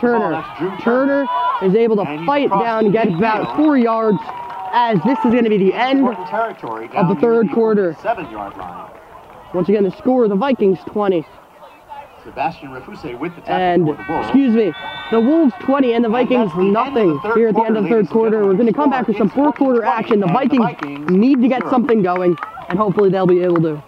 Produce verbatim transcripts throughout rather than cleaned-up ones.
Turner. Turner is able to fight down and get about four yards, as this is going to be the end of the third quarter. Seven-yard line. Once again, the score, the Vikings twenty. Sebastian Refuse with the tackle And, for the Wolves. excuse me, the Wolves twenty and the Vikings nothing here at the end of the third quarter. We're going to come back with some fourth quarter action. The Vikings need to get something going, and hopefully they'll be able to.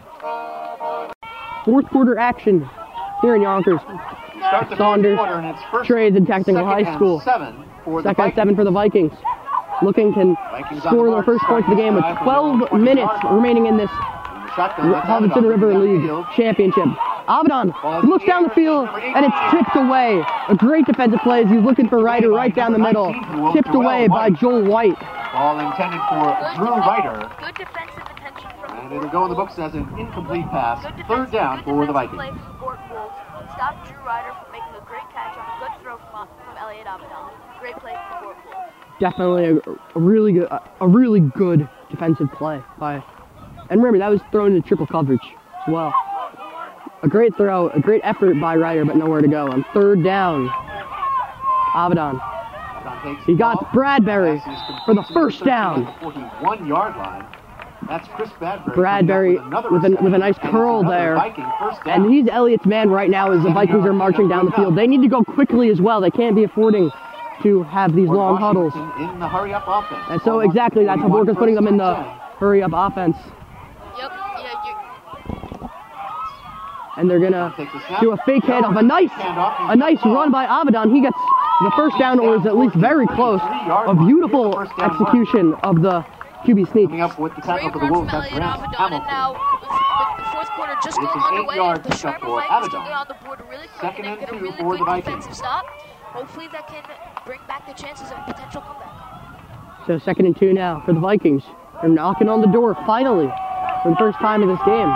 Fourth quarter action here in Yonkers. Saunders trades in Technical High School. Second and seven for the Vikings. Looking can score their first points of the game with twelve minutes remaining in this Hudson River League Championship. Avedon looks down the field, and it's tipped away. A great defensive play as he's looking for Ryder right down the middle. Tipped away by Joel White. Ball intended for Drew Ryder. Good defensive attention from And it'll go in the books as an incomplete pass. Third down for the Vikings. Stop Drew Ryder from making a great catch on a good throw from, from Elliot Avedon. Great play from Fort Wolves. Definitely a, a really good, a, a really good defensive play by. And remember, that was thrown into triple coverage as well. A great throw, a great effort by Ryder, but nowhere to go. On third down, Avedon. He got Bradbury for the first down. forty-one-yard line. That's Chris Bradbury. Bradbury with a, with a nice curl there. And he's Elliott's man right now as the Vikings are marching down the field. They need to go quickly as well. They can't be affording to have these long huddles. In the hurry-up offense. And so exactly, that's how Borka's putting them in the hurry-up offense. Yep, yeah, you And they're gonna do a fake handoff. A nice, a nice run by Avedon. He gets the first down, or is at least very close. A beautiful execution of the Q B sneak. Coming up with the tackle Great for the run Wolves. from That's Elliot Grant Avedon, and Hamilton. now with the fourth quarter just It's going an underway, eight-yard the pickup Sherman for Vikings Avedon. can get on the board really quick Second and and get a two really for good the Vikings. defensive stop. Hopefully that can bring back the chances of a potential comeback. So second and two now for the Vikings. They're knocking on the door finally for the first time in this game.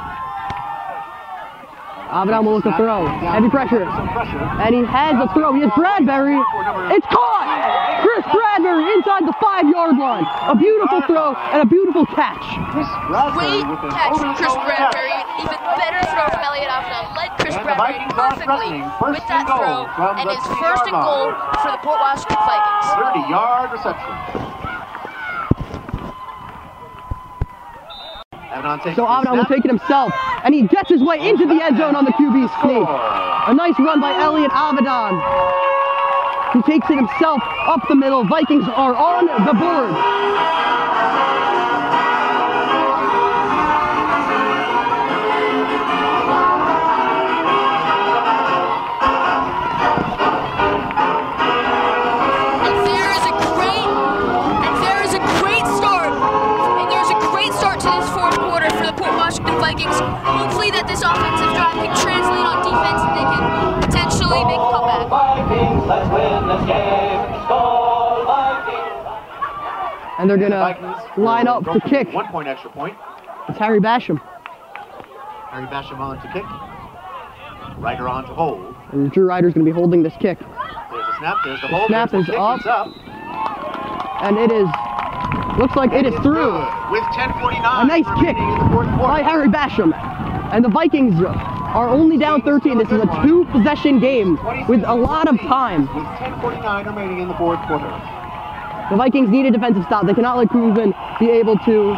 Avedon will look to throw. Heavy pressure. And he has a throw. He has Bradbury. It's caught! Chris Bradbury inside the five-yard line. A beautiful throw and a beautiful catch. Great catch from Chris Bradbury. Even better throw from Elliot Avedon. Led Chris Bradbury perfectly with that throw. And his first and goal for the Port Washington Vikings. thirty-yard reception. So Avedon will take it himself, and he gets his way into the end zone on the Q B sneak. A nice run by Elliot Avedon. He takes it himself up the middle. Vikings are on the board. Vikings. Hopefully that this offensive drive can translate on defense and they can potentially make a comeback. Vikings, let's win this game. Score, Vikings. And they're gonna line up to kick. One point extra point. It's Harry Basham. Harry Basham on to kick. Ryder on to hold. And Drew Ryder's gonna be holding this kick. There's a snap. There's the hold. Snap There's is the up. kick. It's up. And it is. Looks like it is through. With ten forty-nine. A nice kick by Harry Basham. And the Vikings are only down thirteen. This is a two-possession game with a lot of time. With ten forty-nine remaining in the fourth quarter. The Vikings need a defensive stop. They cannot let Kuzman be able to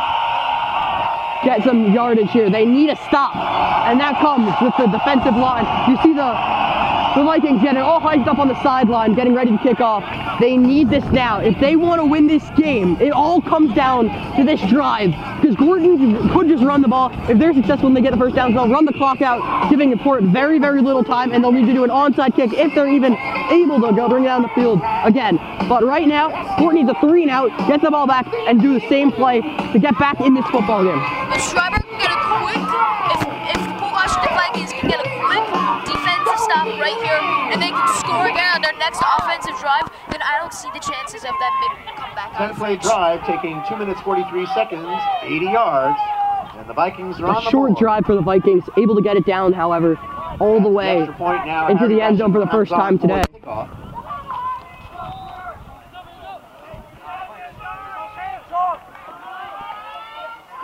get some yardage here. They need a stop. And that comes with the defensive line. You see the The Vikings getting all hyped up on the sideline, getting ready to kick off. They need this now. If they want to win this game, it all comes down to this drive. Because Gordon could just run the ball. If they're successful and they get the first down, they'll run the clock out, giving Port very, very little time, and they'll need to do an onside kick if they're even able to go bring it down the field again. But right now, Port needs a three and out, get the ball back, and do the same play to get back in this football game. If Schreiber can get a quick, if, if the Port Washington Vikings can get a quick defensive stop right here, and they can score again on their next offensive drive, then I don't see the chances of that mid comeback. ten-play drive taking two minutes forty-three seconds, eighty yards, and the Vikings are A on the short board. drive for the Vikings, able to get it down, however, all the way Extra point now, into Harry the end zone for the Basham first comes time on today. for kickoff.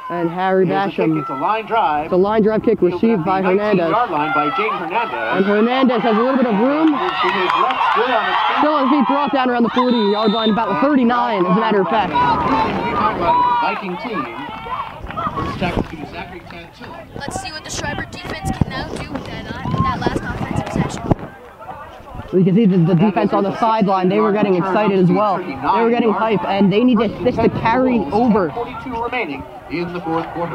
And Harry Here's a kick. Basham. It's a line drive. It's a line drive kick Fielded received at by the Hernandez. nineteen-yard line by Jaden Hernandez. And Hernandez has a little bit of room. Moves to his left, good on his feet. Still has feet brought down around the forty-yard line, about the thirty-nine, as a matter of fact. Viking team. First tackle to Zachary Tantilla. Let's see what the Schreiber defense can now do with that, uh, that last offensive possession. You can see the, the defense on the sideline, they were getting excited as well. They were getting hype, and they need this to carry over. forty-two remaining in the fourth quarter.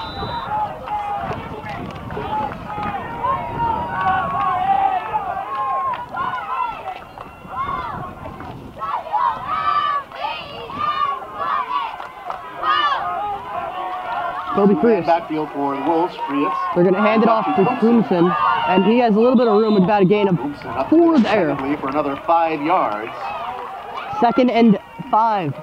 Kobe Frias. Backfield for the Wolves, Frias. They're going to hand it off to Clemson, and he has a little bit of room with about a gain of four there. For another five yards. Second and five.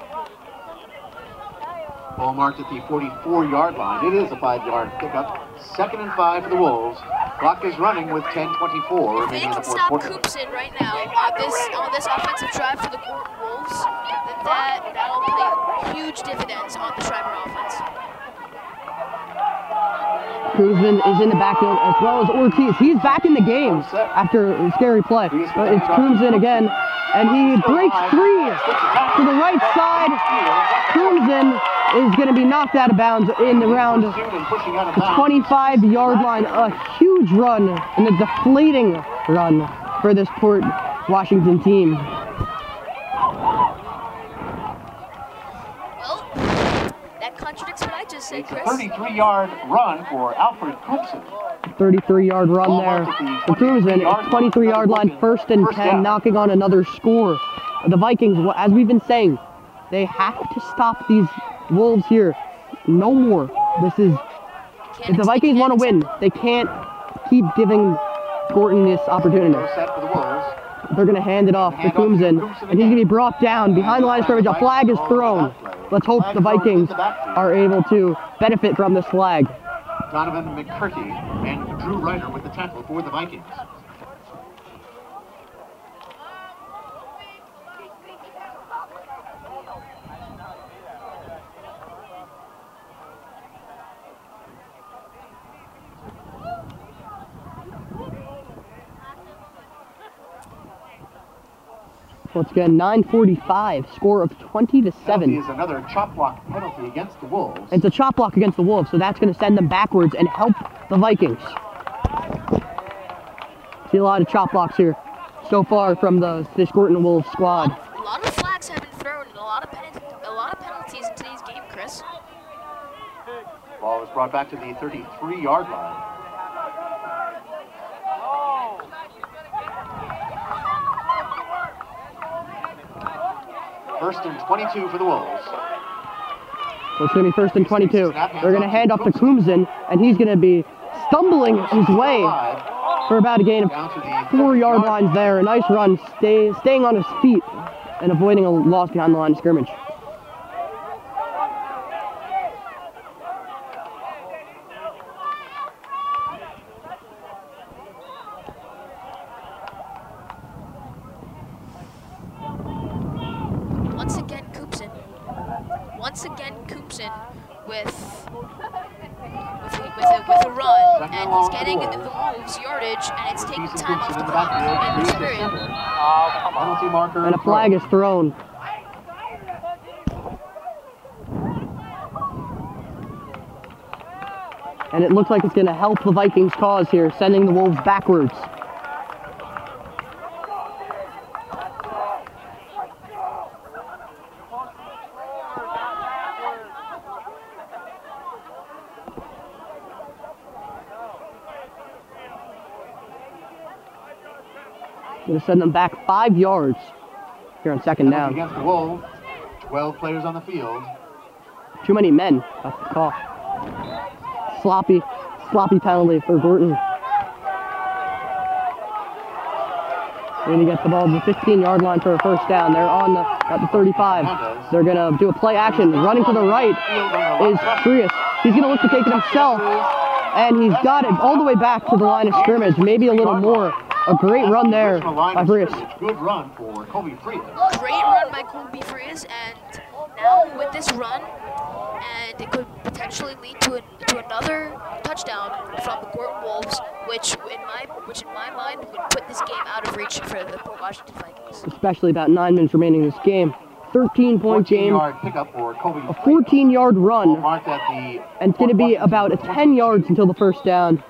Ball marked at the forty-four-yard line. It is a five-yard pickup. Second and five for the Wolves. Clock is running with ten twenty-four If they remaining in the can fourth stop quarter. Coopson right now on this on this offensive drive for the Gordon Wolves, then that that'll pay huge dividends on the Schreiber offense. Kuzman is in the backfield as well as Ortiz. He's back in the game after a scary play. But it's Kuzman again, and he breaks free to the right side. Kuzman is going to be knocked out of bounds in around the twenty-five-yard line. A huge run and a deflating run for this Port Washington team. Well, that contradicts what I just said, It's a Chris. thirty-three-yard run for Alfred Coopson. thirty-three-yard run there for Kuzman. It's twenty-three-yard line, first and ten, knocking on another score. The Vikings, as we've been saying, they have to stop these Wolves here. No more. This is, if the Vikings want to win, they can't keep giving Gorton this opportunity. Set for the Wolves. They're going to hand it off to Clemson, and he's going to be brought down behind the line of scrimmage. A flag is thrown. Let's hope the Vikings are able to benefit from this flag. Donovan McCurdy and Drew Ryder with the tackle for the Vikings. Once again, nine forty-five, score of twenty to seven. Penalty is another chop block penalty against the Wolves. It's a chop block against the Wolves, so that's going to send them backwards and help the Vikings. See a lot of chop blocks here so far from the this Gorton Wolves squad. A lot of flags have been thrown and a lot of pen a lot of penalties in today's game, Chris. Ball is brought back to the thirty-three-yard line. First and twenty-two for the Wolves. So it's going to be first and twenty-two. They're going to hand off to Clemson, and he's going to be stumbling his way for about a gain of four-yard lines there. A nice run, stay, staying on his feet and avoiding a loss behind the line of scrimmage. Once again, Coopson. Once again, Coopson with with a, with a, with a run, and he's getting the Wolves yardage, and it's taking time off the clock in this period. Penalty marker. And a flag is thrown. And it looks like it's going to help the Vikings' cause here, sending the Wolves backwards. Going to send them back five yards here on second down. Against the Wolves, twelve players on the field. Too many men. That's the call. Sloppy, sloppy penalty for Gorton. They're going to get the ball to the fifteen-yard line for a first down. They're on the, at the thirty-five. They're going to do a play action. Running to the right is Frias. He's going to look to take it himself, and he's got it all the way back to the line of scrimmage, maybe a little more. A great run there by Frias. Good run for Kobe Frias. Great run by Colby Frias, and now with this run, and it could potentially lead to, a, to another touchdown from the Gorton Wolves, which in my which in my mind would put this game out of reach for the Port Washington Vikings. Especially about nine minutes remaining in this game. thirteen point game, a fourteen yard run, and it's going to be about a ten yards until the first down.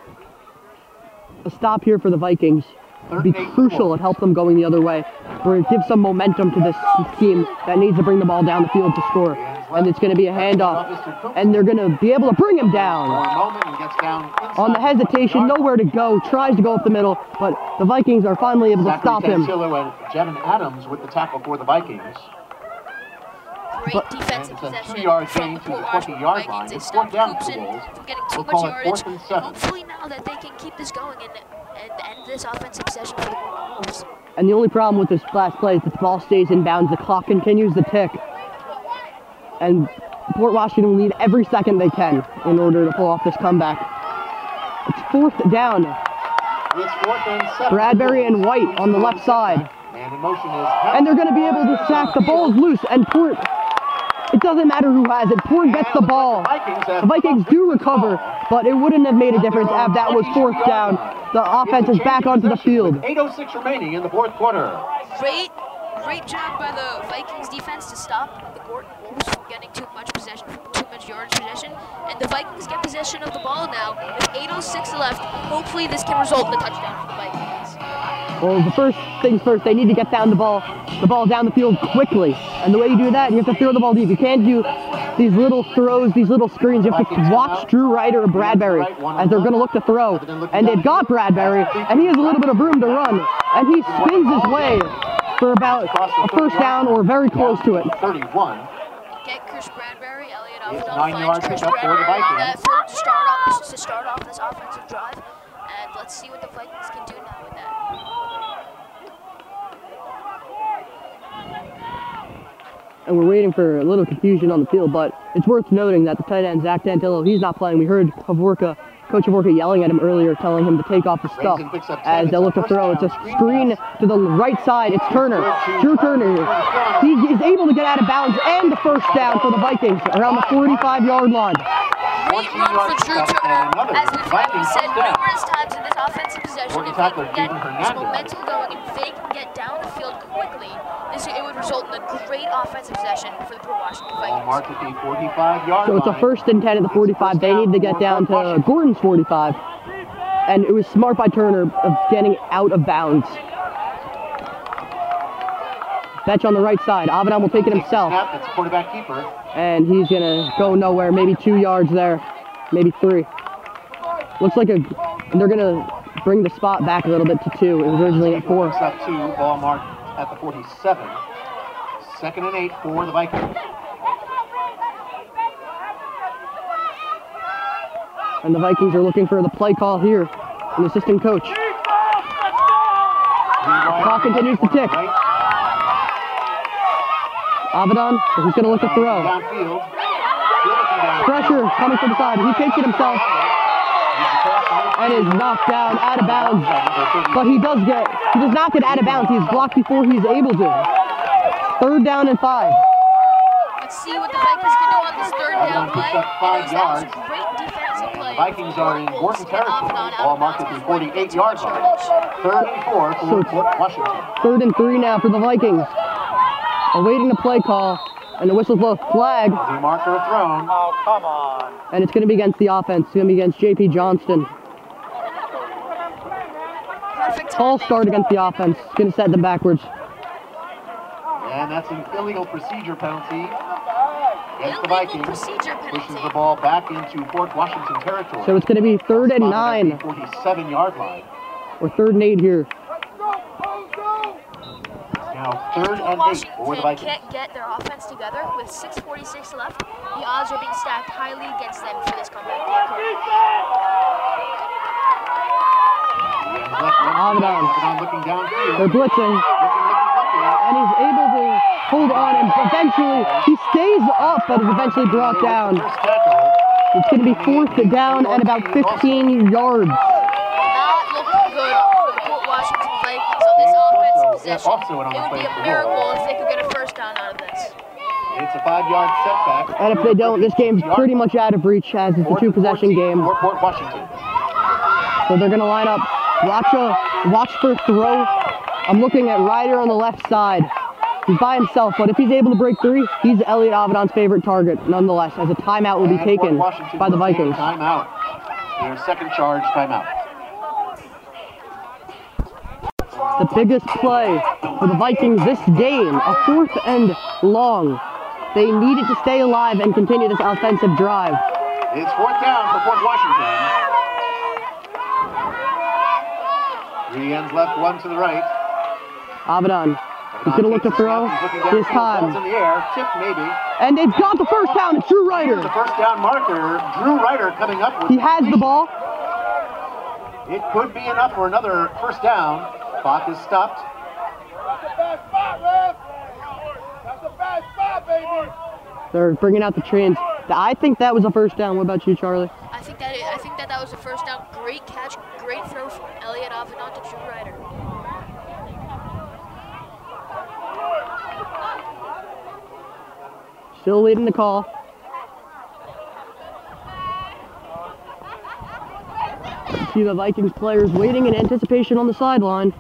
A stop here for the Vikings would be crucial and help them going the other way, or it gives some momentum to this team that needs to bring the ball down the field to score. And it's going to be a handoff, and they're going to be able to bring him down. On the hesitation, nowhere to go, tries to go up the middle, but the Vikings are finally able to stop him. Jevin Adams with the tackle for the Vikings. Great But, defensive and it's a possession two-yard from gain the to the Port Washington twenty-yard Vikings. line. They It's stopped fourth down for Coopson the Wolves. from getting too We'll much call it yardage. fourth and seven. Hopefully now that they can keep this going and, and end this offensive possession for the Wolves. And the only problem with this last play is that the ball stays in bounds, the clock continues to tick. And Port Washington will need every second they can in order to pull off this comeback. It's fourth down. It's fourth and seven. Bradbury and White on the left side. And in motion is And they're going to be able to sack. The ball's loose, and Port, it doesn't matter who has it. Port gets the ball. The Vikings do recover, but it wouldn't have made a difference if that was fourth down. The offense is back onto the field. eight oh six remaining in the fourth quarter. Great, great job by the Vikings defense to stop the Gorton Wolves from getting too much possession, too much yardage possession. And the Vikings get possession of the ball now with eight oh six left. Hopefully this can result in a touchdown for the Vikings. Well, the first things first, they need to get down the ball, the ball down the field quickly. And the way you do that, you have to throw the ball deep. You can't do these little throws, these little screens. You have to watch Drew Ryder or Bradbury as they're going to look to throw. And they've got Bradbury, and he has a little bit of room to run. And he spins his way for about a first down or very close to it. thirty-one. Get Chris Bradbury, Elliot It's Alfredon nine yards finds Chris pickup for the Bradbury on Vikings. that third to start off to start off this offensive drive. And let's see what the Vikings can do now with that. And we're waiting for a little confusion on the field, but it's worth noting that the tight end, Zach Dantillo, he's not playing. We heard Havorka, Coach Havorka yelling at him earlier, telling him to take off his stuff as they look to throw. It's a screen to the right side. It's Turner, Drew Turner. He is able to get out of bounds and the first down for the Vikings around the forty-five yard line. Great run for Drew Turner, as we've already said numerous times in this offensive possession. If they can get this momentum going, if they can get down the field quickly, this, it would result in a great offensive possession for the Port Washington Ball Vikings. marked at the forty-five yard So it's a line. first and ten at the forty-five. They need to get down to Gordon's forty-five. And it was smart by Turner of getting out of bounds. Betch on the right side. Avedon will take it himself. Snap, it's a quarterback keeper. And he's going to go nowhere. Maybe two yards there. Maybe three. Looks like a... And they're going to bring the spot back a little bit to two. It was originally at four. Picks up two, ball marked at the forty-seven. Second and eight for the Vikings. And the Vikings are looking for the play call here. An assistant coach. Clock continues to tick. Avedon, he's going to look to throw. Downfield. Pressure coming from the side. He takes it himself and is knocked down out of bounds. But he does get, he does not get out of bounds. He's blocked before he's able to. Third down and five. Let's see what the Vikings can do on this third down Avedon play. picks up five And that was a yards. great defensive play. Vikings are in Gorton territory. Avedon out Ball of marked bounds at the before he forty-eight gets yard much line. yardage. Third and four So for it's- Port Washington. Third and three now for the Vikings. Awaiting the play call. And the whistle blows flag. The marker thrown. Oh, come on. And it's going to be against the offense. It's going to be against J P Johnston. Perfect False timing. start against the offense. It's going to set them backwards. And that's an illegal procedure penalty against the Illegal Vikings. procedure Pushes the penalty. ball back into Port Washington territory. So it's going to be third and Spotted at nine. the forty-seven yard line. Or third and eight here. Now third and eight Washington for the Vikings. can't get their offense together with six forty-six left. The odds are being stacked highly against them for this comeback. Avedon. Avedon looking downfield. They're blitzing. Looking, looking, looking. And he's able to hold on, and eventually he stays up, but is eventually brought down. First tackle. It's going to be fourth down and about fifteen yards. Not looking good for the Port Washington Vikings on this offensive Yeah, possession. also an It would be unplayed a for miracle Wolves. if they could get a first down out of this. It's a five-yard setback. And if they don't, this game's pretty much out of reach as it's a two-possession game. For Port Washington. So they're going to line up. Watch, a, watch for throw. I'm looking at Ryder on the left side. He's by himself, but if he's able to break three, he's Elliot Avedon's favorite target, nonetheless, as a timeout will be taken by the Vikings. Timeout. Their second charge timeout. The biggest play for the Vikings this game, a fourth and long. They needed to stay alive and continue this offensive drive. It's fourth down for Port Washington. Three ends left, one to the right. Avedon. He's going to look to throw this time. In the air, tip maybe. And they've got the first down. It's Drew Ryder. The first down marker. Drew Ryder coming up with. He has the ball. It could be enough for another first down. Clock is stopped. That's the best spot, Rev. That's the best spot, baby. They're bringing out the trains. I think that was a first down. What about you, Charlie? I think that I think that that was a first down. Great catch, great throw from Elliot Avedon to Drew Ryder. Still leading the call. See the Vikings players waiting in anticipation on the sideline.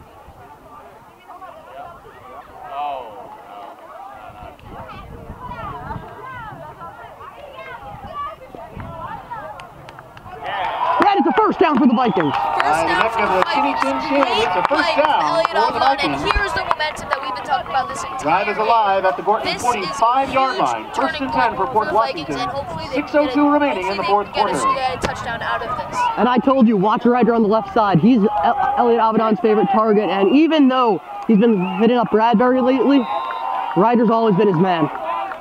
That is a first down for the Vikings. First down for the Vikings. It's a first down for the Vikings. And here's the momentum that we've been talking about this entire Drive is alive at the Gorton This forty-five-yard line. First and ten for Port Washington. six oh two remaining in the fourth quarter. Get a touchdown out of this. And I told you, watch Ryder on the left side. He's El- Elliot Avedon's favorite target. And even though he's been hitting up Bradbury lately, Ryder's always been his man.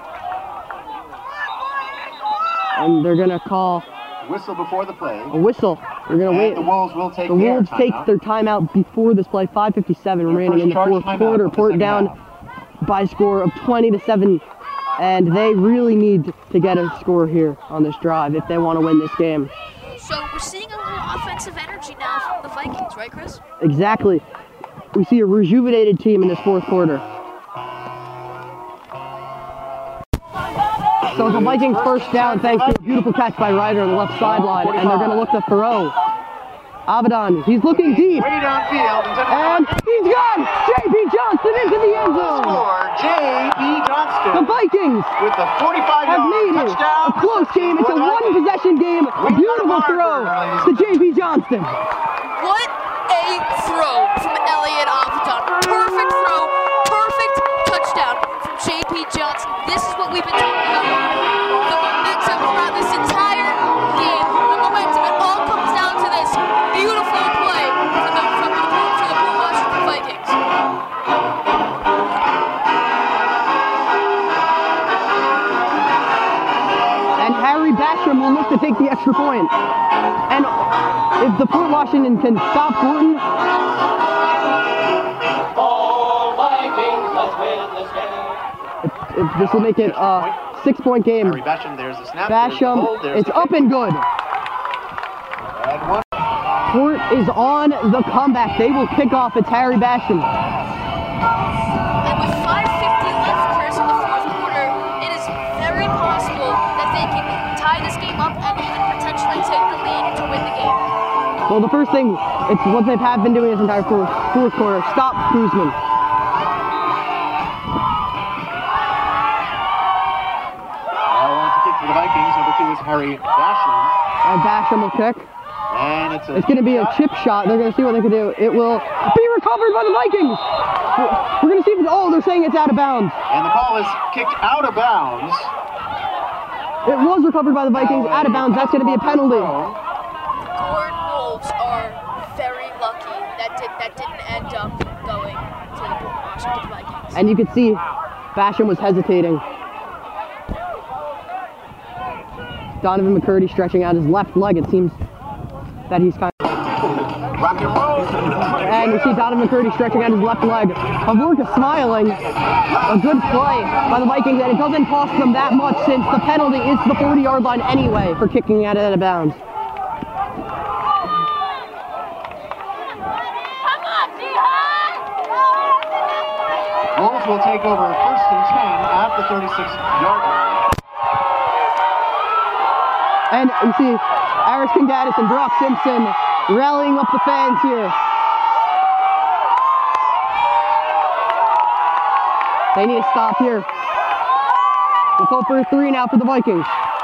And they're going to call Whistle before the play. a whistle. They're going to wait. The Wolves will take The their Wolves take timeout. their timeout before this play. five fifty-seven remaining in the first fourth charge timeout quarter. of the Port second down half. by a score of twenty to seven. And they really need to get a score here on this drive if they want to win this game. So we're seeing a little offensive energy now from the Vikings, right, Chris? Exactly. We see a rejuvenated team in this fourth quarter. So it's a Vikings first down thanks to a beautiful catch by Ryder on the left sideline, and they're going to look to Thoreau. Avedon, he's looking deep, Way downfield. and he's gone! J P Johnston into the end zone! Score, J P Johnston. The Vikings with the have forty-five-yard made it touchdown. a close game. It's a one-possession game. A beautiful throw to J P Johnston. What a throw from Elliot Avedon. Perfect throw, perfect touchdown from J P Johnston. This is what we've been talking about. The momentum throughout this entire game. The momentum, it all comes down to this beautiful play for the, from the, for the Port Washington Vikings. And Harry Basham will look to take the extra point. And if the Port Washington can stop Gorton, All Vikings, let's win this game. if, if this will make it a six-point game. Harry Basham, there's the snap. there's the Basham, hold, there's it's the up and good. And one. Port is on the comeback. They will kick off. It's Harry Basham. And with five fifty left, Chris, in the fourth quarter, it is very possible that they can tie this game up and even potentially take the lead to win the game. Well, the first thing, it's what they have been doing this entire fourth, fourth quarter. Stop Kuzman. Now on to kick for the Vikings. Number two is Harry Basham. And Basham will kick. And it's a It's going to be a chip shot. They're going to see what they can do. It will be recovered by the Vikings. We're going to see if it's, oh, they're saying it's out of bounds. And the ball is kicked out of bounds. It was recovered by the Vikings, out of bounds. That's going to be a penalty. Gorton Wolves are very lucky that did that didn't end up going to the Port Washington Vikings. And you can see Basham was hesitating. Donovan McCurdy stretching out his left leg. It seems that he's kind of... Rock and roll. And you see Donovan McCurdy stretching out his left leg. Havorka smiling. A good play by the Vikings, and it doesn't cost them that much since the penalty is the forty-yard line anyway for kicking it out of bounds. Wolves will take over first and ten at the thirty-six yard line. And you see Aris Kingadis and Brock Simpson rallying up the fans here. They need to stop here. Let's hope for a three now for the Vikings.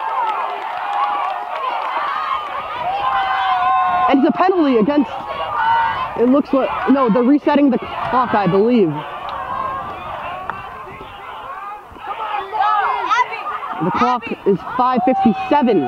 And it's a penalty against, it looks like, no, they're resetting the clock, I believe. The clock is five fifty-seven.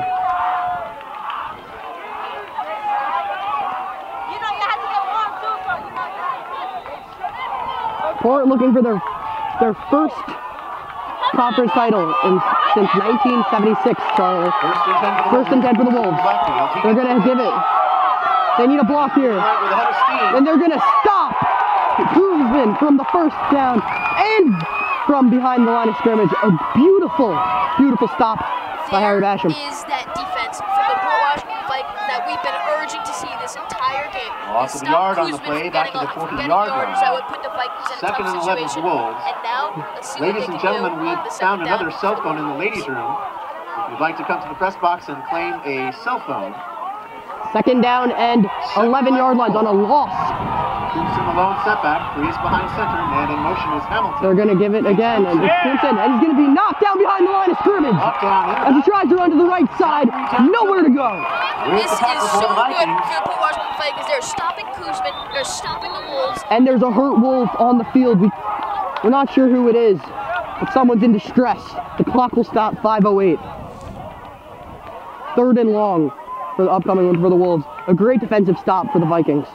Port looking for their their first conference title in, since nineteen seventy-six, Charlie. First and ten for the Wolves. They're going to give it. They need a block here. And they're going to stop Kuzmin from the first down and from behind the line of scrimmage. A beautiful, beautiful stop by Harry Basham. There is that defense from the Port Washington Vikings that we've been urging to see this entire game. Loss of a yard on the play, back to the forty-yard line. That would put the Vikings in a Second and tough eleven for situation. Wolves. And now, let's see Ladies what they and can gentlemen, do we've on the found second another down. cell phone in the ladies' room. If you'd like to come to the press box and claim a cell phone. Second down and eleven yard lines on a loss. Crimson alone setback, Priest behind center, man in motion is Hamilton. They're going to give it again, and it's Crimson, and he's going to be knocked down behind the line of scrimmage. Up, down, in. As he tries to run to the right side, nowhere to go. This is so good for the Port Washington Vikings. They're stopping Kuzmin, they're stopping the Wolves. And there's a hurt Wolf on the field. We, we're not sure who it is, but someone's in distress. The clock will stop five oh eight. Third and long for the upcoming one for the Wolves. A great defensive stop for the Vikings.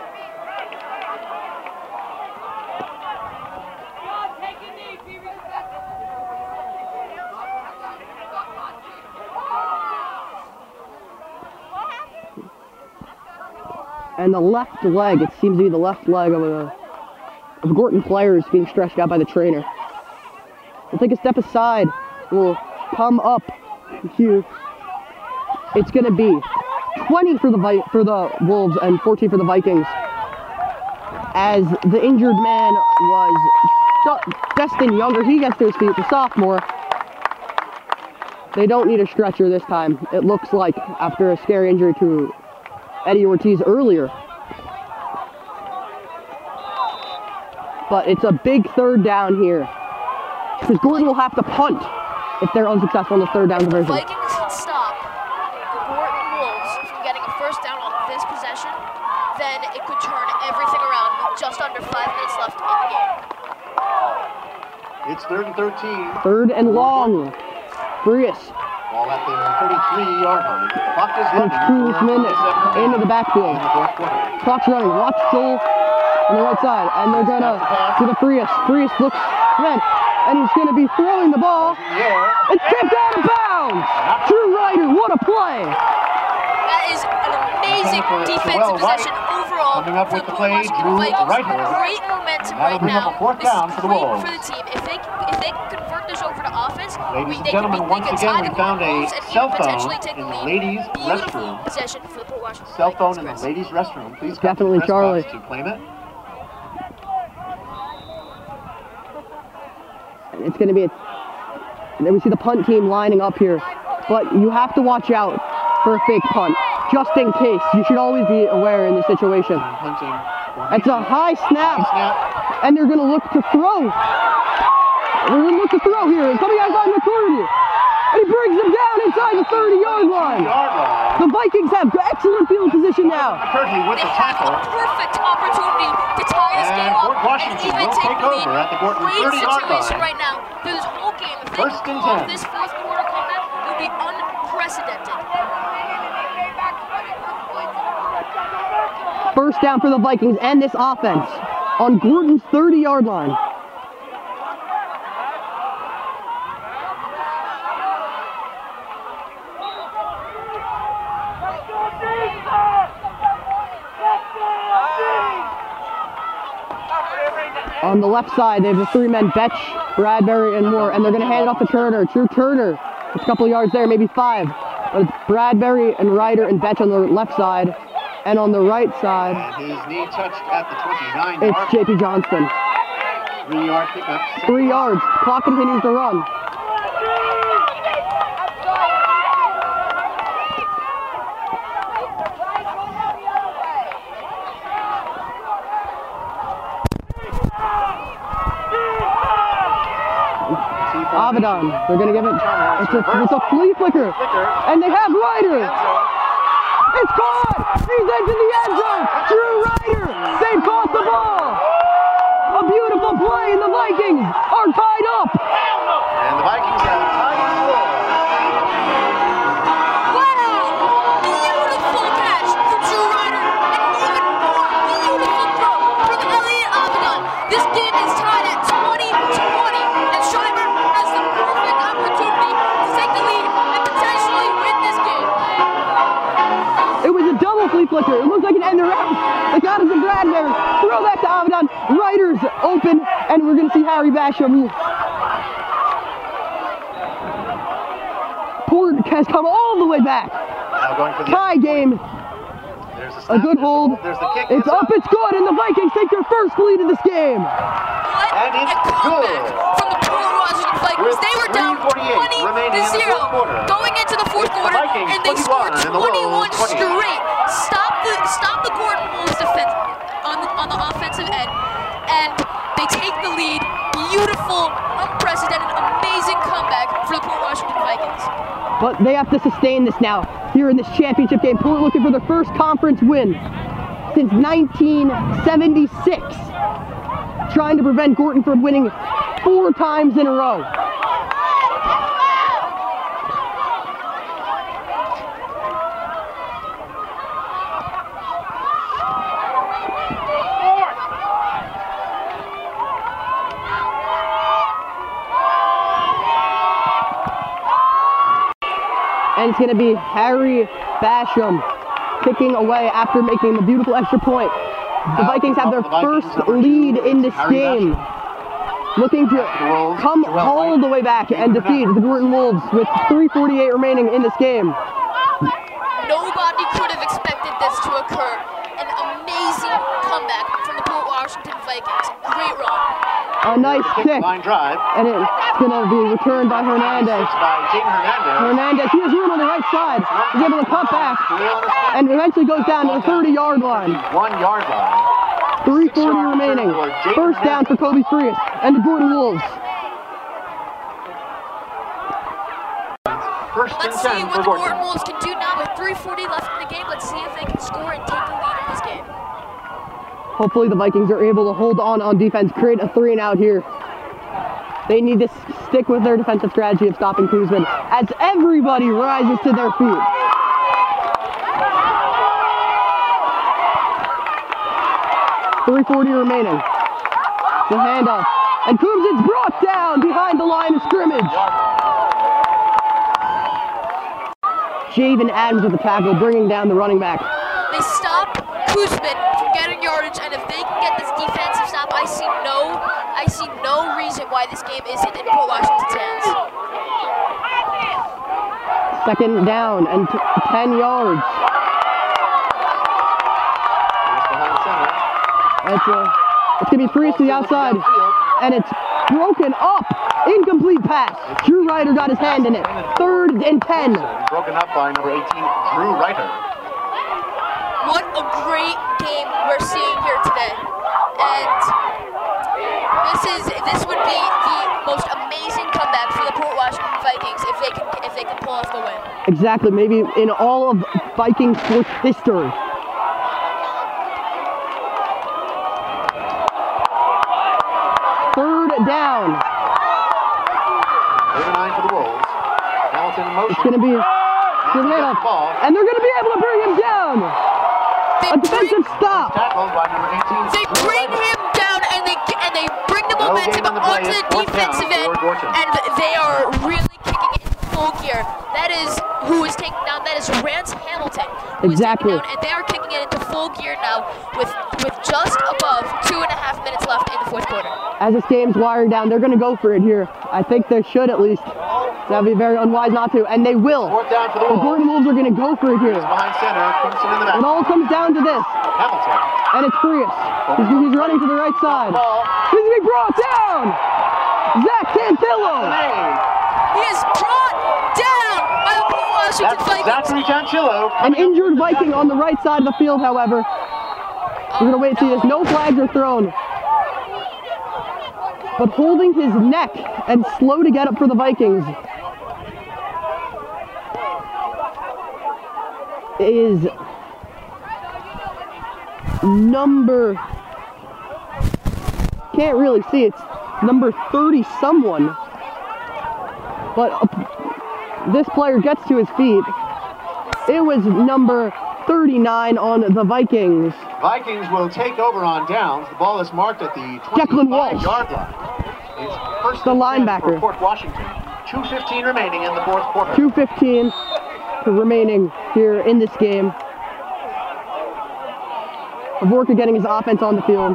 And the left leg, it seems to be the left leg of a, of a Gorton player is being stretched out by the trainer. We'll take a step aside. We'll come up here. It's going to be twenty for the Vi- for the Wolves and fourteen for the Vikings. As the injured man was Du- Destin Younger, he gets to his feet, the sophomore. They don't need a stretcher this time, it looks like, after a scary injury to Eddie Ortiz earlier. But it's a big third down here, because Gordon will have to punt if they're unsuccessful in the third down conversion. Vikings can stop the Gorton Wolves from getting a first down on this possession, then it could turn everything around with just under five minutes left in the game. It's third and thirteen. Third and long. Frias. Ball at the thirty-three yard line. Clock is Coach running. Kuzmin into the backfield. In the fourth quarter. Clock's running. Watch Joel on the right side. And they're gonna to the Frias. Frias looks man, and he's gonna be throwing the ball. Yeah. It's tipped out of bounds. Drew Ryder, what a play! That is an amazing defensive possession overall Coming up for with the the Port play, Washington Drew Vikings. Ryder. Great momentum That'll right bring up now. a fourth This down is for the great Wolves. for the team. If they if they can convert this over to offense, Ladies we, and they gentlemen, could be, once they could again, tie we the found a Wolves and cell even phone potentially take in the the lead. ladies' Beautiful restroom. possession for the Port Washington Cell phone Vikings, in the Chris. ladies' restroom. Please come Definitely to the press Charlie. box to claim it. And it's gonna be a, and then we see the punt team lining up here. But you have to watch out for a fake punt, just in case. You should always be aware in this situation. Punting. It's a high snap, Snap. and they're gonna look to throw. They're gonna look to throw here, and coming outside McCurdy. And he brings him down inside the thirty yard line. Yard line. The Vikings have excellent field position now. McCurdy with They the have tackle. a perfect opportunity to tie this And game Fort up Washington and even will take take the lead. over at the Gorton Great thirty yard situation line. right now through this whole game. If they First can and pull off ten. this fourth quarter comeback, it would be unprecedented. First down for the Vikings and this offense on Gordon's thirty yard line. On the left side, they have the three men, Betch, Bradbury, and Moore, and they're going to hand it off to Turner. Drew Turner, it's a couple yards there, maybe five. But it's Bradbury and Ryder and Betch on the left side, and on the right side, And his knee touched at the twenty-nine it's yard J P Johnston. Three-yard pickup. Three yards. Clock continues to run. Avedon, they're gonna give it. It's a, it's a flea flicker, and they have Ryder. It's caught. He's into the end zone. Drew Ryder. They caught the ball. A beautiful play, and the Vikings are tied up. And the Vikings have tied the score. Wow! Beautiful catch from Drew Ryder, and even more beautiful throw from Elliot Avedon. This game is tied at twenty twenty, and Schreiber has the perfect opportunity to take the lead and potentially win this game. It was a double flea flicker. It looked like an end around. They got us a Bradbury. Throw back to Avedon. Ryder's open, and we're going to see Harry Basham. Port has come all the way back. Now going for the Tie game. There's the A snap, good there's the hold. There's the kick. It's up, it's good, and the Vikings take their first lead of this game. What And it's a comeback good. from the Port Washington Vikings. With They were down three forty-eight twenty remaining to in the zero fourth quarter. going into the fourth It's the quarter, Vikings and they scored twenty-one and the Wolves twenty-one twenty-eight. straight. Stop the stop the Gordon Wolves defense on the, on the offensive end, and they take the lead. Beautiful, unprecedented, amazing comeback for the Port Washington Vikings. But they have to sustain this now here in this championship game. Port looking for their first conference win since nineteen seventy-six. Trying to prevent Gorton from winning four times in a row. And it's going to be Harry Basham kicking away after making the beautiful extra point. The Vikings have their first lead in this game. Looking to come all the way back and defeat the Gorton Wolves with three forty-eight remaining in this game. Nobody could have expected this to occur. An amazing comeback from the Port Washington Vikings. Great run. A nice kick, Line drive. and it's going to be returned by Hernandez. Six by Jaden Hernandez. Hernandez, he has room on the right side. He's able to cut back and eventually goes down to the thirty-yard line. One yard line. three forty remaining. First down for Kobe Frias and the Gorton Wolves. First and Let's see ten what for the Gordon Gordon. Wolves can do now with three forty left in the game. Let's see if they can score and take the lead in this game. Hopefully the Vikings are able to hold on on defense, create a three and out here. They need to stick with their defensive strategy of stopping Kuzman as everybody rises to their feet. three forty remaining. The handoff. And Kuzman's brought down behind the line of scrimmage. Javen Adams with the tackle, bringing down the running back. They stop Kuzman from getting yardage, and if they can get this defensive stop, I see no, I see no reason why this game isn't in Port Washington's hands. Second down and t ten yards. Behind center. It's, uh, it's going to be Frias to the outside, and it's broken up. Incomplete pass. Drew Ryder got his hand in it. Third and ten. Broken up by number eighteen, Drew Ryder. What a great game we're seeing here today, and this is this would be the most amazing comeback for the Port Washington Vikings if they can if they can pull off the win. Exactly, maybe in all of Viking sports history. Third down. thirty-nine for the Wolves. Hamilton in motion. It's going to be the handoff, and they're going to be able to bring him down. They A defensive bring, stop. Tackled by number eighteen. they Drew bring Ryder. him down, and they and they bring the No momentum game on the play. onto the It's fourth down defensive for end, Gorton. and they are really kicking it in full gear. That is who is taking down. That is Rance Hamilton. Who is Exactly. taking down, and they are kicking it into full gear now with with just above two and a half minutes left in the fourth quarter. As this game's wiring down, they're going to go for it here. I think they should at least. That would be very unwise not to, and they will. Fourth down for the The Wolves. Gorton Wolves are going to go for it here. Behind center, Crimson in the back. It all comes down to this, Hamilton. and it's Frias. He's, he's running to the right side. Ball. He's going to be brought down. Chanchillo! He is brought down by the Port Washington That's Vikings. Zachary Chanchillo. An injured Viking on the right side of the field, however. We're gonna wait and see this. No flags are thrown. But holding his neck and slow to get up for the Vikings is number, can't really see, it's number thirty someone. But uh, this player gets to his feet. It was number thirty-nine on the Vikings. Vikings will take over on downs. The ball is marked at the Declan Walsh. twenty-five yard line. It's first The and ten linebacker. for Port Washington. two fifteen remaining in the fourth quarter. two fifteen remaining here in this game. Avorka getting his offense on the field.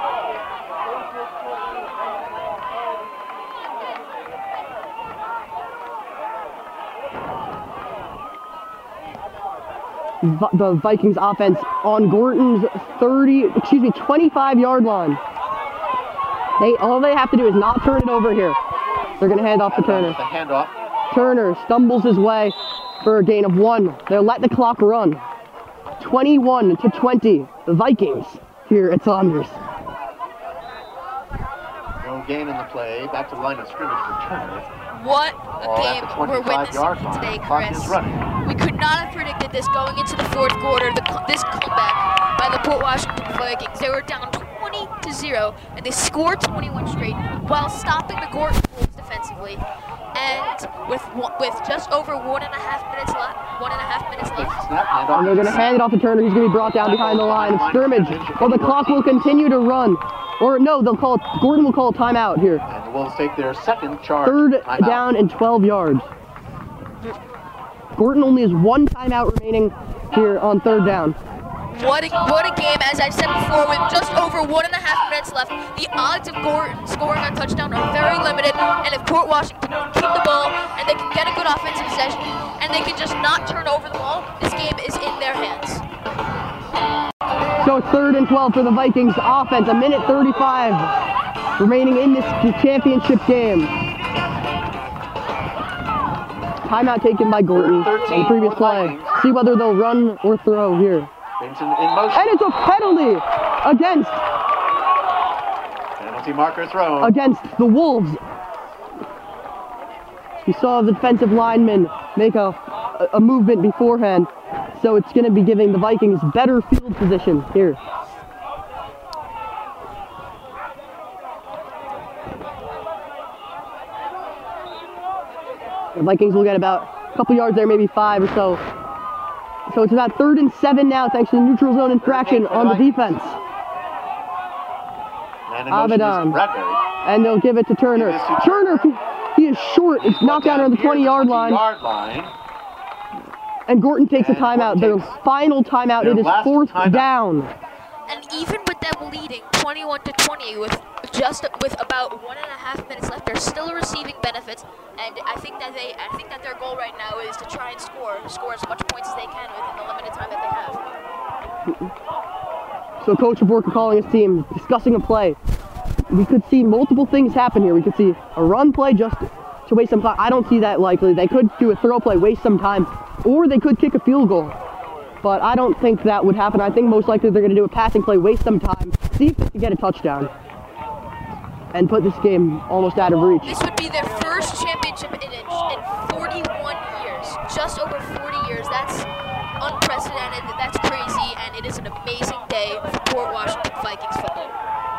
Vi- the Vikings offense on Gorton's thirty, excuse me, twenty-five yard line. They all they have to do is not turn it over here. They're gonna hand off to Turner. The handoff. Turner stumbles his way for a gain of one. They'll let the clock run. twenty-one to twenty, the Vikings here at Saunders. No gain in the play. Back to the line of scrimmage for Turner. What Ball a at game the we're twenty-five yard witnessing line. today, Clock Chris. is running. We could not have predicted this going into the fourth quarter, the, co- this comeback by the Port Washington Vikings. They were down twenty to zero, and they scored twenty-one straight while stopping the Gorton Wolves defensively. And with one- with just over one and a half minutes left, one and a half minutes Big left, snap. Handoff. And they're going to hand it off to Turner. He's going to be brought down behind the line of scrimmage. Well, the clock will continue to run. Or no, they'll call it, Gordon will call a timeout here. And the Wolves take their second charge. Third timeout. down and twelve yards. Gordon only has one timeout remaining here on third down. what a, what a game, as I've said before, with just over one and a half minutes left. The odds of Gorton scoring a touchdown are very limited, and if Port Washington can keep the ball and they can get a good offensive possession and they can just not turn over the ball, this game is in their hands. So it's third and twelve for the Vikings offense. A minute thirty-five remaining in this championship game. Timeout taken by Gorton on the previous play. See whether they'll run or throw here. Benson in motion. And it's a penalty against Penalty marker thrown. against the Wolves. We saw the defensive lineman make a, a, a movement beforehand, so it's going to be giving the Vikings better field position here. The Vikings will get about a couple yards there, maybe five or so. So it's about third and seven now, thanks to the neutral zone infraction on the defense. Man in motion is Avedon. Bradbury. And they'll give it to Turner. Give this to Turner, Turner. he is short. It's knocked down around the Here at twenty yard line. twenty-yard line. And Gorton takes a And timeout. Gorton Their takes final timeout. their It is last fourth timeout. down. And even with them leading twenty-one to twenty with just with about one and a half minutes left, they're still receiving benefits. And I think that they, I think that their goal right now is to try and score, score as much points as they can within the limited time that they have. So Coach Avorka calling his team, discussing a play. We could see multiple things happen here. We could see a run play just to waste some time. I don't see that likely. They could do a throw play, waste some time, or they could kick a field goal. But I don't think that would happen. I think most likely they're going to do a passing play, waste some time, see if they can get a touchdown, and put this game almost out of reach. This would be their first championship in, in forty-one years, just over forty years. That's unprecedented. That's crazy, and it is an amazing day for Port Washington Vikings football.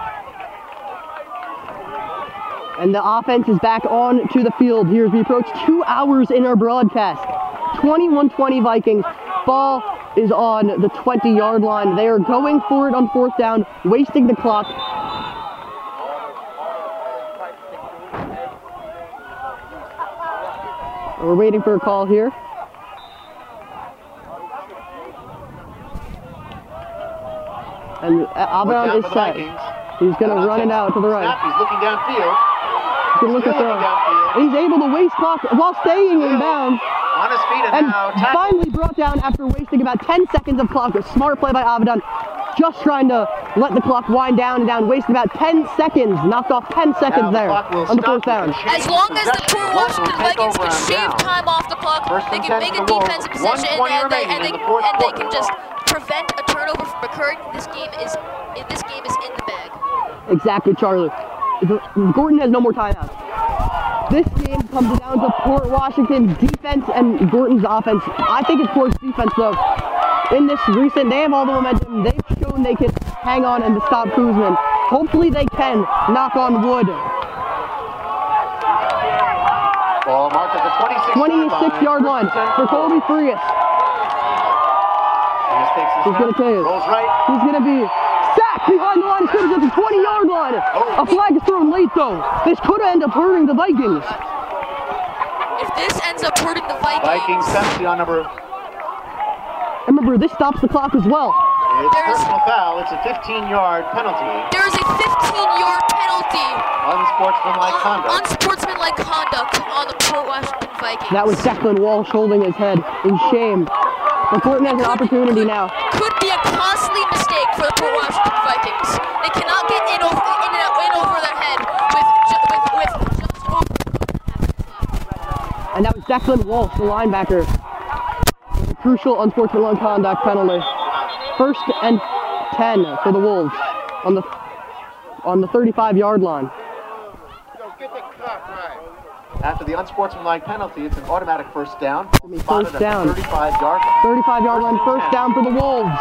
And the offense is back on to the field here as we approach two hours in our broadcast. twenty-one twenty Vikings. Ball is on the twenty yard line. They are going for it on fourth down, wasting the clock. We're waiting for a call here. And Avedon is set. He's going to run it out to the right. Snap, he's looking downfield. He's going to look at Still throw. looking downfield. And he's able to waste clock while staying in bounds. On his feet and, And now tackled. finally brought down after wasting about ten seconds of clock. A smart play by Avedon, just trying to let the clock wind down and down, wasted about ten seconds, knocked off ten seconds Now the there clock will on the stop fourth down. with a As long as the possession. Port Wolves will Washington take Vikings over can on shave down. time off the clock, First they and can ten make for a the Wolves. defensive possession, and, one twenty and, they, remaining and, they, in the fourth and they quarter. can just prevent a turnover from occurring. This game is this game is in the bag. Exactly, Charlie. Gordon has no more timeouts. This game comes down to Port Washington's defense and Gordon's offense. I think it's Port's defense, though. In this recent, they have all the momentum. They've shown they can hang on and stop Kuzman. Hopefully they can, knock on wood. Ball marked at the twenty-six twenty-six yard line for Colby Frias. Frias takes the He's snap, gonna take it. rolls right. He's going to be sacked behind the line of scrimmage at the twenty yard line. A flag is thrown late, though. This could end up hurting the Vikings. If this ends up hurting the Vikings, Vikings penalty on number. And remember, this stops the clock as well. It's There's- personal foul. It's a fifteen yard penalty. there is a fifteen yard penalty Unsportsmanlike on conduct. unsportsmanlike conduct on the Port Washington Vikings. That was Declan Walsh holding his head in shame. But Gordon has an opportunity now. Could be a costly mistake for the Port Washington Vikings. They cannot get in over in, and in over their head with ju- with, with just over. And that was Declan Walsh, the linebacker. A crucial unsportsmanlike conduct penalty. First and ten for the Wolves on the on the thirty-five yard line. Yo, get the clock right. After the unsportsmanlike penalty, it's an automatic first down. be Spotted first at the down. thirty-five yard line. thirty-five yard line, first down for the Wolves.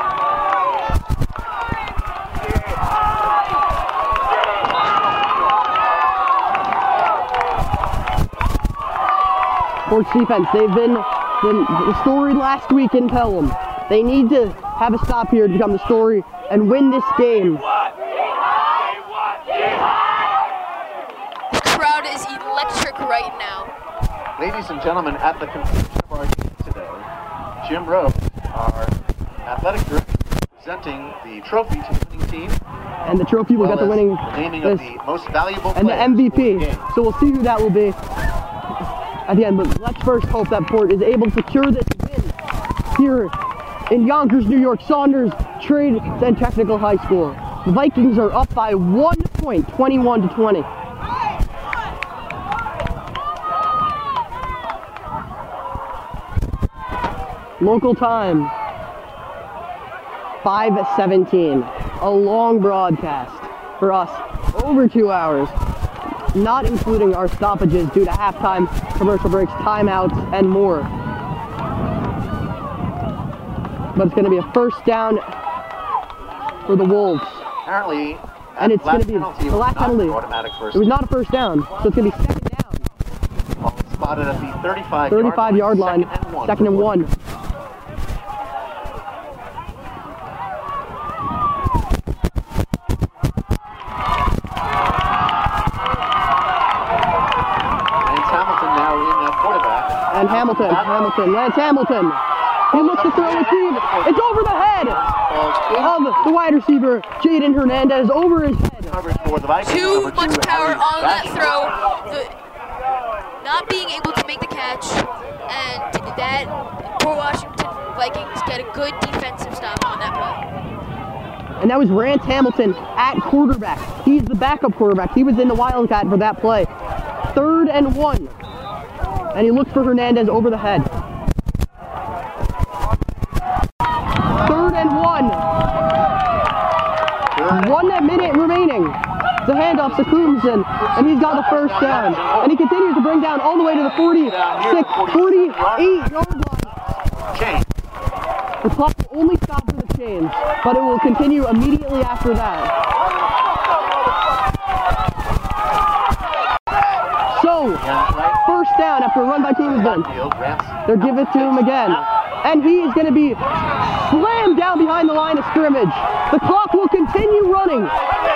Port's defense, they've been the, the story last week in Pelham. They need to have a stop here to become the story and win this game. The crowd is electric right now. Ladies and gentlemen, at the conclusion of our game today, Jim Rowe, our athletic director, presenting the trophy to the winning team. And the trophy will get the winning the naming this, of the most valuable and the players M V for the P. game. So we'll see who that will be at the end. But let's first hope that Port is able to secure this win here in Yonkers, New York, Saunders Trade and Technical High School. The Vikings are up by one point, twenty-one to twenty. Local time, five seventeen. A long broadcast for us, over two hours, not including our stoppages due to halftime, commercial breaks, timeouts, and more. But it's going to be a first down for the Wolves. Apparently, And that it's going last to be penalty the was last not an penalty. automatic first It was not a first down, so it's going to be second down. Ball spotted at the thirty-five thirty-five yard line, second and one. second and one. Lance Hamilton now in at quarterback. And Hamilton, Hamilton, Lance Hamilton. He looks to throw a receive. It's over the head Ball's in of the wide receiver, Jaden Hernandez, over his head. coverage for the Vikings. Too Number much two, power Harry on that Basham. throw. The, not being able to make the catch, and that Port Washington Vikings get a good defensive stop on that play. And that was Rance Hamilton at quarterback. He's the backup quarterback. He was in the Wildcat for that play. Third and one. And he looks for Hernandez over the head. Third and one. One minute remaining. The handoff to Coombson, and he's got the first down. And he continues to bring down all the way to the forty-six, forty-eight yard line. Change. The clock will only stop for the chains, but it will continue immediately after that. So, first down after a run by Coombson. They'll give it to him again. And he is going to be slammed down behind the line of scrimmage. The clock will continue running.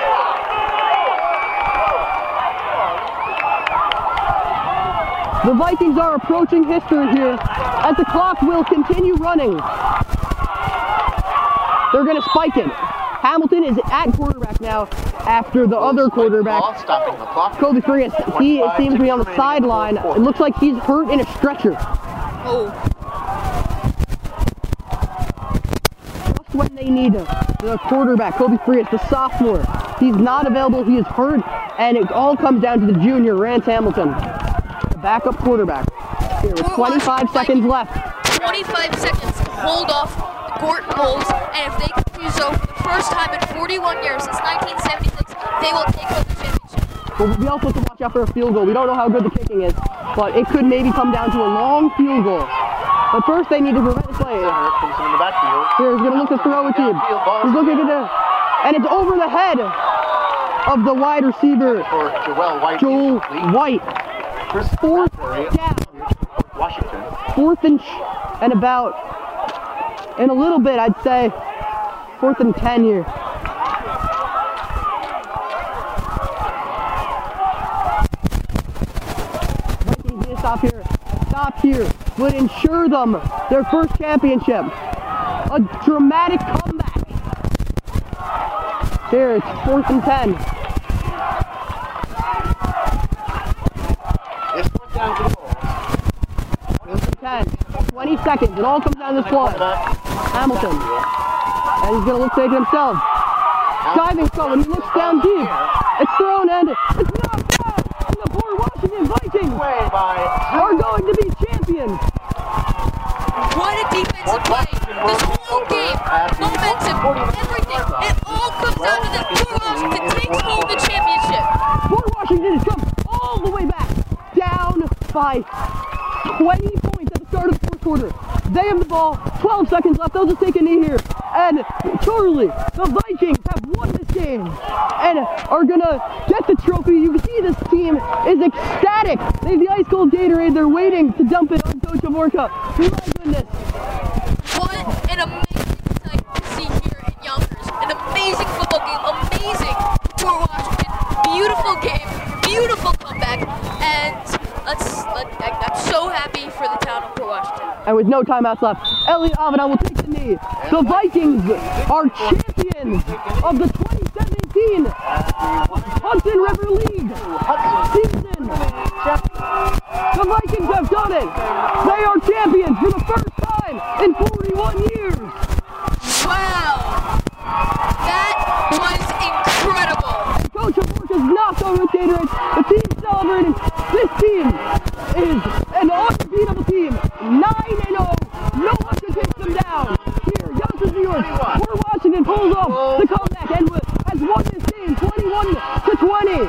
The Vikings are approaching history here as the clock will continue running. They're going to spike it. Hamilton is at quarterback now after the other quarterback, Ball stopping the clock. Kobe Frias. He seems to be on the sideline. It looks like he's hurt in a stretcher. Oh, Just when they need him. The quarterback, Kobe Frias, the sophomore. He's not available, he is hurt, and it all comes down to the junior, Rance Hamilton, the backup quarterback. Here with twenty-five seconds left. twenty-five seconds to hold off the Gorton Bulls, and if they can do so for the first time in forty-one years since nineteen seventy-six, they will take home the championship. But we also have to watch out for a field goal. We don't know how good the kicking is, but it could maybe come down to a long field goal. But first they need to prevent the play. Comes in the backfield. Here, he's going to look to throw it to him. He's looking at the, and it's over the head of the wide receiver, For Joel White. Joel White. Chris Fourth Bradbury, down. Washington. Fourth and, sh and about, in a little bit, I'd say, fourth and ten here. Vikings need to stop here. Stop here would ensure them their first championship. A dramatic comeback. Here, it's fourth and ten. It's fourth down to the goal. Fourth and ten. twenty seconds. It all comes down to this play. Hamilton. And he's going to look to take it himself. Diving throw, and he looks down deep. It's thrown and it's knocked out. And the poor Washington Vikings Way by are going to be champions. What a defensive play. This whole game, momentum, everything, it all comes down to this. Poor Washington takes home the championship. Poor Washington has come all the way back. Down by twenty points at the start of the fourth quarter. They have the ball, twelve seconds left. They'll just take a knee here. And surely the Vikings have won this game and are gonna get the trophy. You can see this team is ecstatic. They have the ice cold Gatorade. They're waiting to dump it on Coach Avorka. My goodness. What an amazing sight to see here in Yonkers. An amazing football game, amazing for Washington. Beautiful game, beautiful comeback, and let's let, I, I'm so happy for the town of Port Washington. And with no timeouts left, Elliot Avedon will take the knee. The Vikings are champions of the twenty seventeen Hudson River League season. The Vikings have done it. They are champions for the first time in forty-one years. Wow, that was incredible. Coach Avorka's knocked over the Gatorade. The team celebrating. This team is an unbeatable team. nine and oh. No one can take them down. Here, Yonkers, New York. Port Washington pulls off the comeback and has won this game twenty-one to twenty.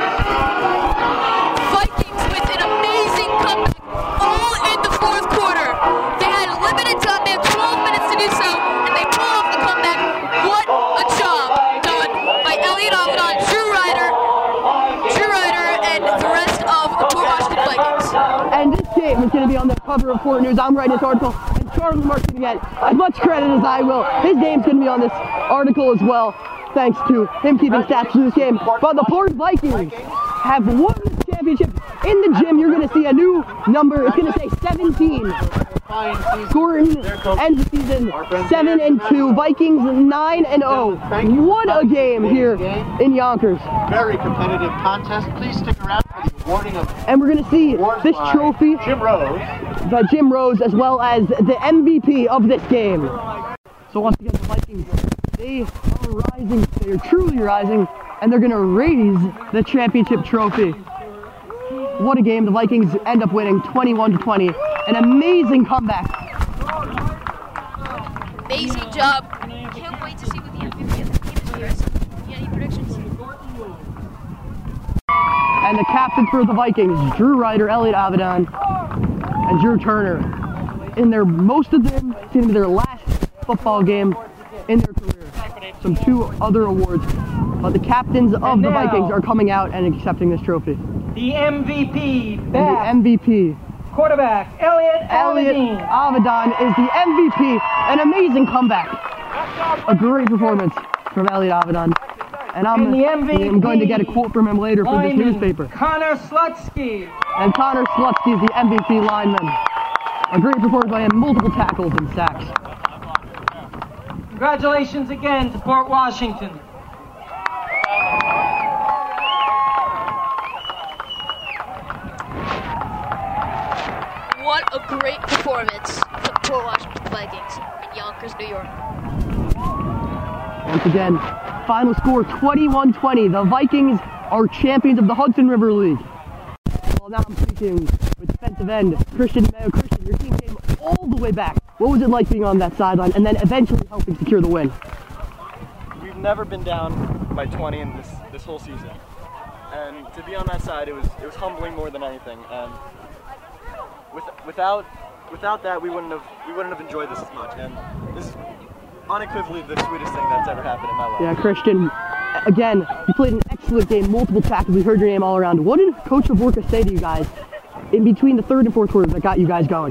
Vikings with an amazing comeback, all in the fourth quarter. They had limited time. They had twelve minutes to do so, and they pull off the comeback. What a job done by Elliot Avedon, Drew Ryder, Drew Ryder, and the rest of the Port Washington Vikings. And this game is going to be on the cover of Port News. I'm writing this article, and Charlie Mark's going to get as much credit as I will. His name's going to be on this article as well, thanks to him keeping stats for this game. But the Port Vikings have won this championship. In the gym, you're going to see a new number. It's going to say seventeen. Gordon ends the season seven and two. Vikings nine and oh. What a game here in Yonkers. Very competitive contest. Please stick around for the awarding of And we're going to see awards this by trophy Jim Rose. by Jim Rose, as well as the M V P of this game. So once again, the Vikings, they are rising. They are truly rising, and they're going to raise the championship trophy. What a game. The Vikings end up winning twenty-one to twenty. An amazing comeback. Amazing job. Can't wait to see what the M V P of the game is here. Any predictions? And the captains for the Vikings, Drew Ryder, Elliot Avedon, and Drew Turner. In their, most of them, it's going to be their last football game in their career. Some two other awards. But the captains of And the now- Vikings are coming out and accepting this trophy. The M V P, And the back, M V P, quarterback, Elliot Elliot Avedon. Avedon, is the M V P. An amazing comeback. A great performance from Elliot Avedon. And I'm, And the M V P, I'm going to get a quote from him later from this lineman, newspaper. Connor Slutsky. And Connor Slutsky is the M V P lineman. A great performance by him, multiple tackles and sacks. Congratulations again to Port Washington. What a great performance from the Port Washington Vikings in Yonkers, New York. Once again, final score twenty-one twenty. The Vikings are champions of the Hudson River League. Well, now I'm speaking with defensive end Christian Mayo. Christian, your team came all the way back. What was it like being on that sideline and then eventually helping secure the win? We've never been down by twenty in this this whole season, and to be on that side, it was it was humbling more than anything. And with, without without that, we wouldn't have we wouldn't have enjoyed this as much. And this is unequivocally the sweetest thing that's ever happened in my life. Yeah, Christian, again, you played an excellent game, multiple tackles. We heard your name all around. What did Coach Lavorka say to you guys in between the third and fourth quarters that got you guys going?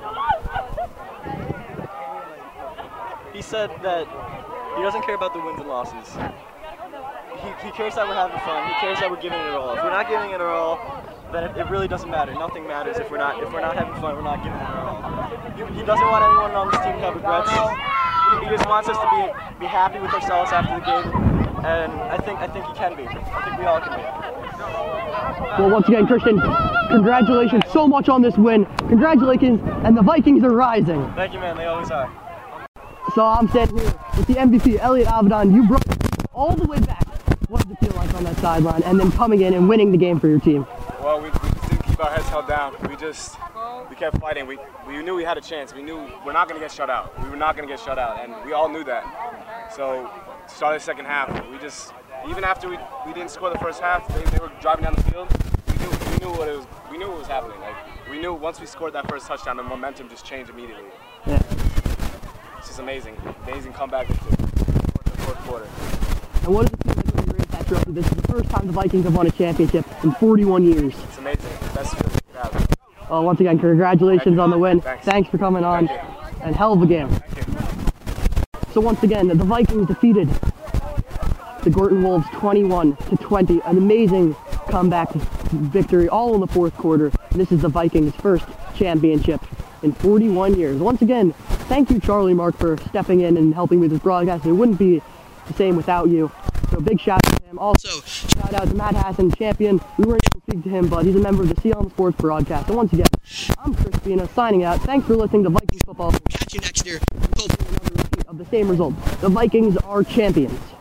He said that he doesn't care about the wins and losses. He, he cares that we're having fun. He cares that we're giving it our all. If we're not giving it our all, then it, it really doesn't matter. Nothing matters if we're not if we're not having fun. We're not giving it our all. He, he doesn't want anyone on this team to have regrets. He, he just wants us to be be happy with ourselves after the game, and I think I think he can be. I think we all can be. Well, once again, Christian, congratulations so much on this win. Congratulations, and the Vikings are rising. Thank you, man. They always are. So I'm standing here with the M V P, Elliot Avedon. You brought all the way back. What did it feel like on that sideline, and then coming in and winning the game for your team? Well, we, we just didn't keep our heads held down. We just, we kept fighting. We, we knew we had a chance. We knew we're not going to get shut out. We were not going to get shut out, and we all knew that. So, started the second half. We just, even after we, we didn't score the first half, they, they were driving down the field. We knew, we knew what it was. We knew what was happening. Like, we knew once we scored that first touchdown, the momentum just changed immediately. Yeah. It's just amazing, amazing comeback into the fourth quarter. And what does it feel like when you raise that trophy? This is the first time the Vikings have won a championship in forty-one years. It's amazing. Best feeling we could have. Well, once again, congratulations on the win. Thanks. Thanks for coming on. Thank And hell of a game. Thank you. So once again, the Vikings defeated the Gorton Wolves twenty-one to twenty. An amazing comeback victory all in the fourth quarter. This is the Vikings' first championship in forty-one years. Once again, thank you, Charlie Mark, for stepping in and helping with this broadcast. It wouldn't be the same without you. So big shout out to him. Also, shout out to Matt Hassan, champion. We weren't able to speak to him, but he's a member of the C L M Sports broadcast. And once again, I'm Chris Pina signing out. Thanks for listening to Vikings football. We'll catch you next year. Hopefully another repeat of the same result. The Vikings are champions.